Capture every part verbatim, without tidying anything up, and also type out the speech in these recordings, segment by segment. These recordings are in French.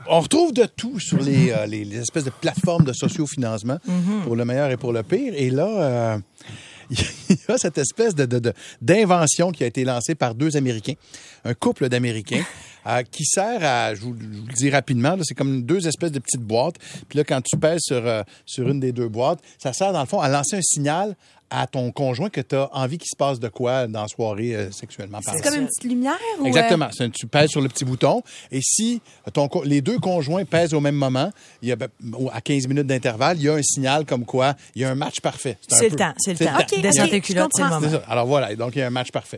on retrouve de tout sur les, euh, les, les espèces de plateformes de sociofinancement mm-hmm. pour le meilleur et pour le pire. Et là, euh, il y a cette espèce de, de, de, d'invention qui a été lancée par deux Américains, un couple d'Américains, euh, qui sert à, je vous, je vous le dis rapidement, là, c'est comme deux espèces de petites boîtes. Puis là, quand tu pèses sur, euh, sur une des deux boîtes, ça sert dans le fond à lancer un signal à ton conjoint que tu as envie qu'il se passe de quoi dans la soirée euh, sexuellement parlant. C'est comme une petite lumière? Ou Exactement. C'est, tu pèses sur le petit bouton et si ton, les deux conjoints pèsent au même moment, il y a, à quinze minutes d'intervalle, il y a un signal comme quoi il y a un match parfait. C'est, c'est le peu, temps. C'est le c'est temps. Okay, descends tes culottes, c'est le moment. C'est ça. Alors voilà. Donc, il y a un match parfait.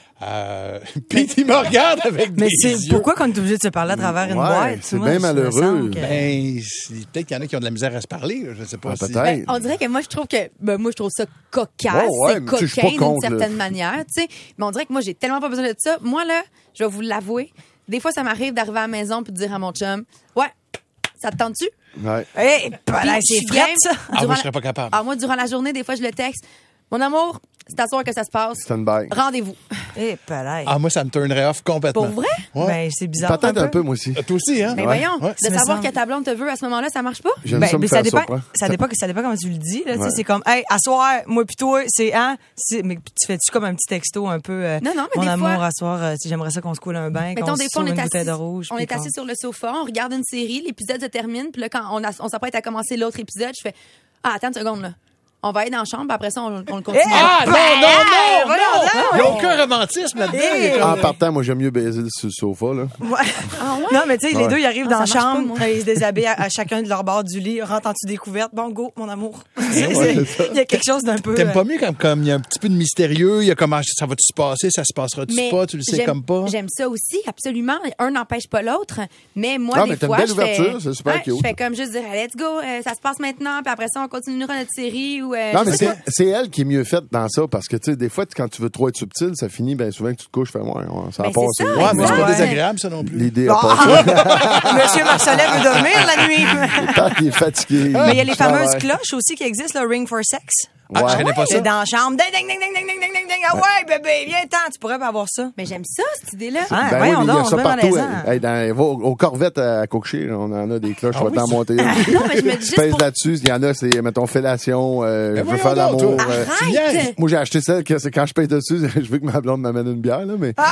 Euh, puis il me regarde avec mais des c'est yeux. Pourquoi qu'on est obligé de se parler à travers une ouais, boîte? C'est bien malheureux. Que... Ben, peut-être qu'il y en a qui ont de la misère à se parler. Je sais pas. Ah, si... peut-être. Ben, on dirait que moi, je trouve que, ben, moi, je trouve ça cocasse. Oh, ouais, c'est coquin d'une contre, certaine là. manière, tu sais. Mais on dirait que moi, j'ai tellement pas besoin de ça. Moi, là, je vais vous l'avouer. Des fois, ça m'arrive d'arriver à la maison puis de dire à mon chum, ouais, ça te tente-tu? Ouais. Hey, là, c'est frette, ça. Ah, moi, je serais pas capable. Ah, moi, durant la journée, des fois, je le texte. Mon amour, c'est à soir que ça se passe. Stand-by. Rendez-vous. Eh, palais. Ah, moi, ça me turnerait off complètement. Pour vrai? Ouais. Ben, c'est bizarre. Peut-être un un peu, moi aussi. Euh, toi aussi, hein? Mais ouais. voyons, Ouais. de savoir que ta blonde te veut à ce moment-là, ça marche pas? J'aime Ben, ça me mais faire ça dépend, surprendre. ça dépend, ça dépend comment tu le dis, là. Ouais. Tu sais, c'est comme, hey, à soir, moi pis toi, c'est, hein? C'est, mais tu fais-tu comme un petit texto un peu, euh, non, non, mais mon des amour, fois, à soir, euh, si j'aimerais ça qu'on se coule un bain, mettons, qu'on des se fois, on sauve est une assis, bouteille de rouge. on est assis sur le sofa, on regarde une série, l'épisode se termine, puis là, quand on, a, on s'apprête à commencer l'autre épisode, je fais, ah, attends une seconde, là. On va aller dans la chambre, puis après ça, on, on le continue. Ah, non, non, non, Voyons non! donc! Il n'y a aucun romantisme là-dedans. Hey! Il est comme- En partant, moi, j'aime mieux baiser sur le sofa, là. Ouais. Ah ouais? Non, mais tu sais, les Ouais. deux, ils arrivent Ah, dans la ça marche pas, chambre, moi. ils se déshabillent à, à chacun de leur bord du lit, rentrent en dessous des couvertes. Bon, go, mon amour. C'est- ouais, c'est- c'est ça. Il y a quelque chose d'un peu. T'aimes euh, pas mieux comme, comme il y a un petit peu de mystérieux, il y a comment ça va-tu se passer, ça se passera-tu Mais pas, tu le sais j'aime- comme pas. J'aime ça aussi, absolument. Un n'empêche pas l'autre. Mais moi, Ah, des mais t'as une fois, belle je ouverture, fais... c'est super ouais, cute. Je fais comme juste dire, let's go, euh, ça se passe maintenant, puis après ça, on continuera notre série. Ou, euh, Non, je mais sais c'est, c'est elle qui est mieux faite dans ça, parce que, tu sais, des fois, quand tu veux trop être subtil, ça finit, bien souvent que tu te couches, fais, ouais, ça a Ben, passé. c'est ça, Ouais, mais c'est pas Ouais. désagréable, ça non plus. L'idée a Ah! passé. Monsieur Marcelet veut dormir la nuit. Tant qu'il est fatigué. Mais il y a les fameuses Ouais. cloches aussi qui existent, le Ring for Sex. Ah, Ouais. je connais pas ça. C'est dans la chambre. Ding, ding, ding, ding, ding, ding, ding, ding, ding. Ah ouais, bébé, viens-t'en. Tu pourrais pas avoir ça. Mais j'aime ça, cette idée-là. Ah, Ben voyons oui, mais il y donc, a on ça se met partout. malaisant. Hey, dans, va au, au Corvette à Cookshire, on en a des cloches, Ah je vais oui, t'en ça- monter. Non, mais je me dis juste Pèse pour... là-dessus, il y en a, c'est, mettons, fellation, euh, je veux voyons faire donc, l'amour. toi. euh, Tu viens. Arrête! Moi, j'ai acheté celle que c'est quand je pèse dessus, je veux que ma blonde m'amène une bière, là, mais.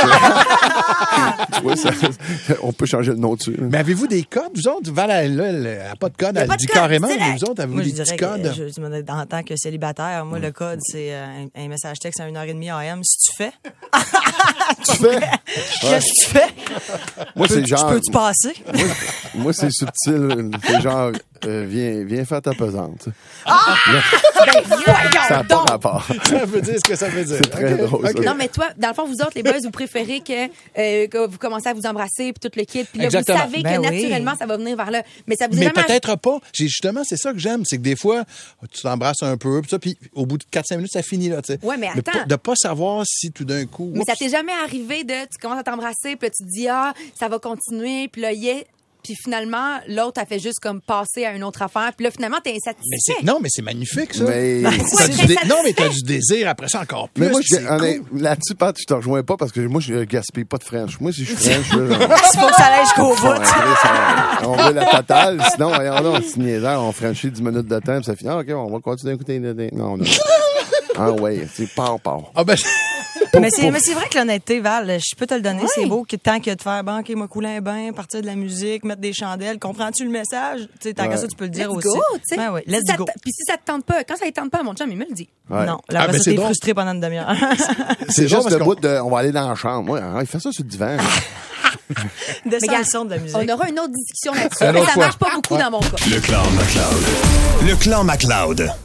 Tu vois, ça- on peut changer le nom dessus. là. Mais avez-vous des codes, vous autres? Val, elle, elle, elle a pas de code, elle pas le dit de code, carrément, c'est mais vrai. vous autres, avez-vous Moi, je des petits dirais que codes? je, je me- en tant que célibataire, moi, le code, c'est euh, un, un message texte à une heure et demie A M. Si tu fais, Tu fais? qu'est-ce que tu fais? Moi, c'est genre. Peux-tu passer? Moi, moi, c'est subtil. C'est genre, euh, viens, viens faire ta pesante. Ben, voyons Ça n'a pas donc! rapport. Ça veut dire ce que ça veut dire. C'est très Ok, drôle, ça. ok. Non, mais toi, dans le fond, vous autres, les boys, vous préférez que, euh, que vous commencez à vous embrasser puis tout le kit. Puis là, Exactement. vous savez Ben que oui. naturellement, ça va venir vers là. Mais ça vous est Mais jamais arri- peut-être pas. J'ai justement, c'est ça que j'aime, c'est que des fois, tu t'embrasses un peu, puis ça, puis au bout de quatre cinq minutes, ça finit là, tu sais. Ouais, mais attends. pas- de pas savoir si tout d'un coup. Mais ça oups, t'est jamais arrivé de, tu commences à t'embrasser, puis là, tu te dis, ah, ça va continuer, puis là, yeah. Puis finalement, l'autre a fait juste comme passer à une autre affaire. Puis là, finalement, t'es mais insatisfait. c'est, non, mais c'est magnifique, ça. Mais. Ben, T'as ouais, du très dé- satisfait. non, mais t'as du désir après ça encore plus. Mais moi, je, c'est honnête- cool. là-dessus, Pat, je te rejoins pas parce que moi, je gaspille pas de French. Moi, si je suis French, là, genre, Il faut que ça aille jusqu'au bout. ouais, ça- on veut la totale. Sinon, voyons là, on se niaisait, on franchit dix minutes de temps, puis ça finit. Ah, OK, on va continuer à écouter. Non, non. Ah, ouais, c'est part, part. Ah, ben, Mais c'est, mais c'est vrai que l'honnêteté, Val, je peux te le donner, c'est beau que tant que de faire, bon, OK, moi, couler un bain, partir de la musique, mettre des chandelles, comprends-tu le message? Tu sais, tant Ouais. que ça, tu peux le dire Let's aussi. go, tu sais. Ben oui, Si let's ça go. te- Puis si ça te tente pas, quand ça ne tente pas, mon chum, il me le dit. Ouais. Non, là, Ah, après ben, ça, c'est t'es drôle. frustré pendant une demi-heure. C'est drôle juste parce le qu'on- bout de. On va aller dans la chambre. Moi, hein, il fait ça sur le divan. Descends gars, le son de la musique. On aura une autre discussion là-dessus. Une Mais autre ça fois. marche pas beaucoup dans mon cas. Le clan McLeod. Le clan McLeod.